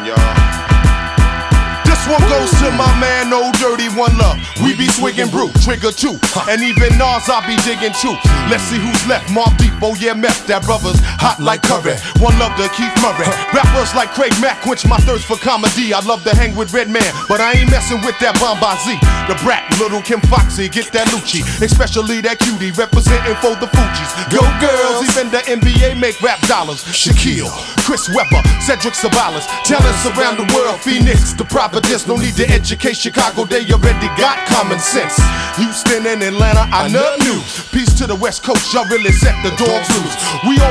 on, y'all. This one goes to my man, Old Dirty, One Love. We be swiggin' brew, Trigger too, and even Nas I be digging too. Let's see who's left. Mobb Deep, oh yeah, meth. That brother's hot like curry. One love to Keith Murray. Rappers like Craig Mack quench my thirst for comedy. I love to hang with Redman, but I ain't messin' with that Bombazi. The Brat, Little Kim Foxy, get that Lucci, especially that cutie representing for the Fugees. Go girls, even the NBA make rap dollars. Shaquille, Chris Webber, Cedric Sabalas, talents around the world. Phoenix, the Providence, no need to educate Chicago. They already got common sense. Houston and Atlanta, I never knew. Peace to the West Coast, y'all really set the dogs loose. We